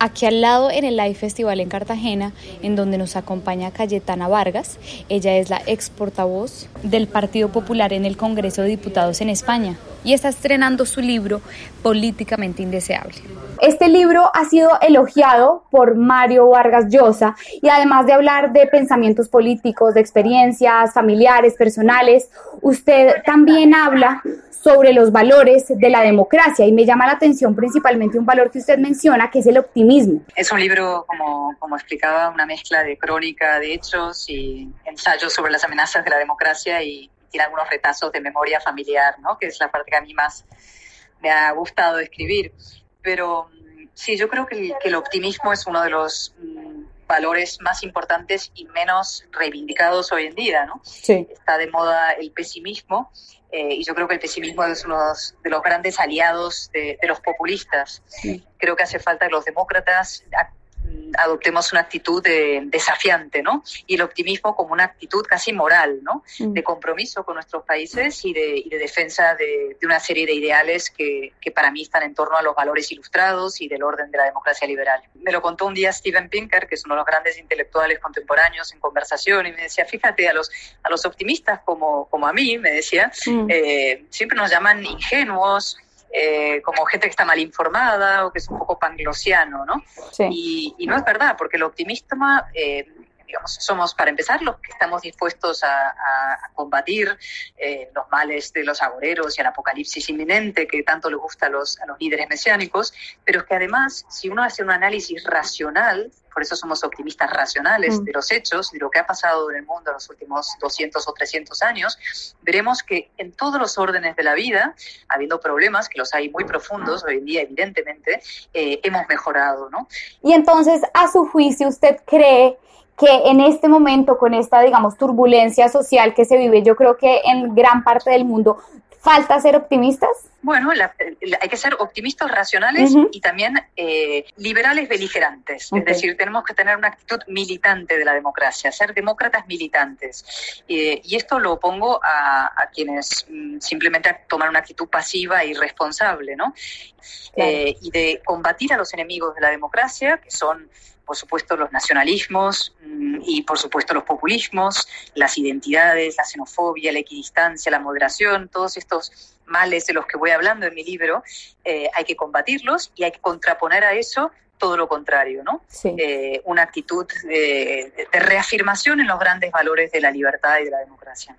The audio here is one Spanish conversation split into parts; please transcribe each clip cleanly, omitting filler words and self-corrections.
aquí al lado en el Live Festival en Cartagena, en donde nos acompaña Cayetana Vargas. Ella es la ex portavoz del Partido Popular en el Congreso de Diputados en España y está estrenando su libro Políticamente Indeseable. Este libro ha sido elogiado por Mario Vargas Llosa y además de hablar de pensamientos políticos, de experiencias familiares, personales, usted también habla sobre los valores de la democracia y me llama la atención principalmente un valor que usted menciona, que es el optimismo. Es un libro, como explicaba, una mezcla de crónica de hechos y ensayos sobre las amenazas de la democracia y tiene algunos retazos de memoria familiar, ¿no? Que es la parte que a mí más me ha gustado escribir. Pero sí, yo creo que el optimismo es uno de los valores más importantes y menos reivindicados hoy en día, ¿no? Sí. Está de moda el pesimismo y yo creo que el pesimismo es uno de los grandes aliados de los populistas. Sí. Creo que hace falta que los demócratas adoptemos una actitud desafiante, ¿no? Y el optimismo como una actitud casi moral, ¿no? De compromiso con nuestros países y de defensa de una serie de ideales que para mí están en torno a los valores ilustrados y del orden de la democracia liberal. Me lo contó un día Steven Pinker, que es uno de los grandes intelectuales contemporáneos en conversación, y me decía, fíjate, a los optimistas como a mí, me decía, siempre nos llaman ingenuos, como gente que está mal informada o que es un poco panglosiano, ¿no? Sí. Y no es verdad, porque el optimismo, digamos, somos, para empezar, los que estamos dispuestos a combatir los males de los agoreros y el apocalipsis inminente que tanto les gusta a los líderes mesiánicos, pero es que además, si uno hace un análisis racional, por eso somos optimistas racionales de los hechos, de lo que ha pasado en el mundo en los últimos 200 o 300 años, veremos que en todos los órdenes de la vida, habiendo problemas, que los hay muy profundos hoy en día, evidentemente, hemos mejorado, ¿no? Y entonces, a su juicio, ¿usted cree que en este momento, con esta, digamos, turbulencia social que se vive, yo creo que en gran parte del mundo, falta ser optimistas? Bueno, hay que ser optimistas racionales y también liberales beligerantes. Okay. Es decir, tenemos que tener una actitud militante de la democracia, ser demócratas militantes. Y esto lo opongo a quienes simplemente toman una actitud pasiva e irresponsable, ¿no? Claro. Y de combatir a los enemigos de la democracia, que son, por supuesto, los nacionalismos y, por supuesto, los populismos, las identidades, la xenofobia, la equidistancia, la moderación, todos estos males de los que voy hablando en mi libro, hay que combatirlos y hay que contraponer a eso todo lo contrario, ¿no? Sí. Una actitud de reafirmación en los grandes valores de la libertad y de la democracia.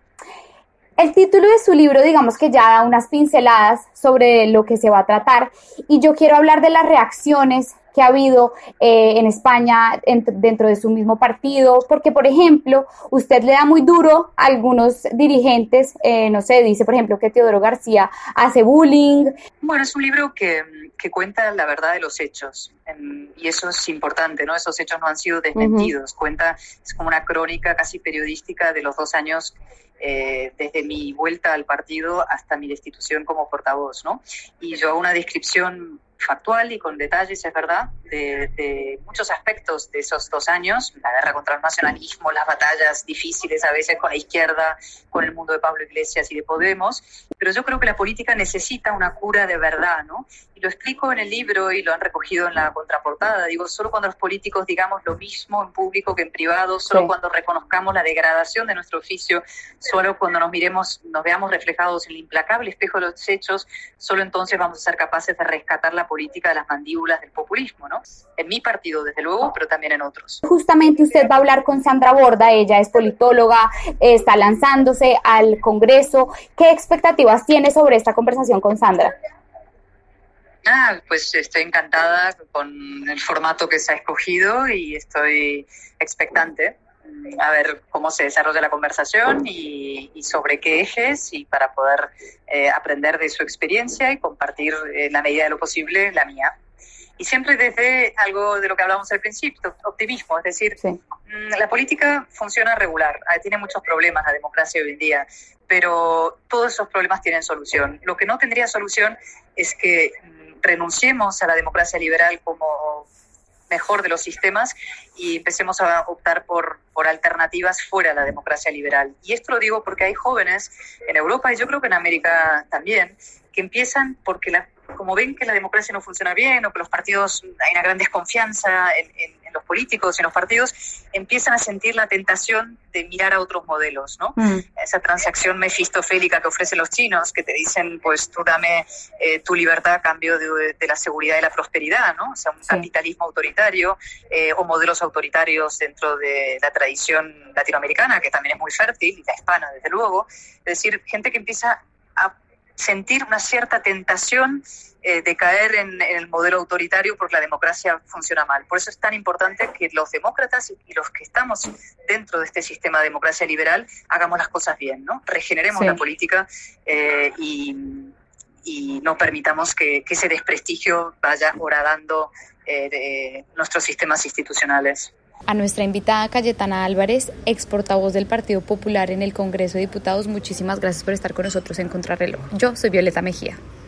El título de su libro, digamos que ya da unas pinceladas sobre lo que se va a tratar y yo quiero hablar de las reacciones que ha habido en España dentro de su mismo partido, porque, por ejemplo, usted le da muy duro a algunos dirigentes, no sé, dice, por ejemplo, que Teodoro García hace bullying. Bueno, es un libro que cuenta la verdad de los hechos, y eso es importante, ¿no? Esos hechos no han sido desmentidos, es como una crónica casi periodística de los 2 años desde mi vuelta al partido hasta mi destitución como portavoz, ¿no? Y yo hago una descripción factual y con detalles, es verdad, de muchos aspectos de esos 2 años, la guerra contra el nacionalismo, las batallas difíciles a veces con la izquierda, con el mundo de Pablo Iglesias y de Podemos, pero yo creo que la política necesita una cura de verdad, ¿no? Y lo explico en el libro y lo han recogido en la contraportada. Digo, solo cuando los políticos digamos lo mismo en público que en privado, solo cuando reconozcamos la degradación de nuestro oficio, solo cuando nos veamos reflejados en el implacable espejo de los hechos, solo entonces vamos a ser capaces de rescatar la política de las mandíbulas del populismo, ¿no? En mi partido, desde luego, pero también en otros. Justamente usted va a hablar con Sandra Borda, ella es politóloga, está lanzándose al Congreso. ¿Qué expectativas tiene sobre esta conversación con Sandra? Pues estoy encantada con el formato que se ha escogido y estoy expectante a ver cómo se desarrolla la conversación y sobre qué ejes, y para poder aprender de su experiencia y compartir en la medida de lo posible la mía. Y siempre desde algo de lo que hablamos al principio, optimismo, es decir, la política funciona regular, tiene muchos problemas la democracia hoy en día, pero todos esos problemas tienen solución. Lo que no tendría solución es que renunciemos a la democracia liberal como mejor de los sistemas y empecemos a optar por alternativas fuera de la democracia liberal. Y esto lo digo porque hay jóvenes en Europa y yo creo que en América también que empiezan porque como ven que la democracia no funciona bien o que los partidos, hay una gran desconfianza en los políticos y en los partidos, empiezan a sentir la tentación de mirar a otros modelos, ¿no? Esa transacción mefistofélica que ofrecen los chinos, que te dicen, pues tú dame tu libertad a cambio de la seguridad y la prosperidad, ¿no? O sea, un capitalismo autoritario o modelos autoritarios dentro de la tradición latinoamericana, que también es muy fértil, y la hispana, desde luego. Es decir, gente que empieza a sentir una cierta tentación de caer en el modelo autoritario porque la democracia funciona mal. Por eso es tan importante que los demócratas y los que estamos dentro de este sistema de democracia liberal hagamos las cosas bien, ¿no? Regeneremos la política y no permitamos que ese desprestigio vaya horadando nuestros sistemas institucionales. A nuestra invitada Cayetana Álvarez, ex portavoz del Partido Popular en el Congreso de Diputados, muchísimas gracias por estar con nosotros en Contrarreloj. Yo soy Violeta Mejía.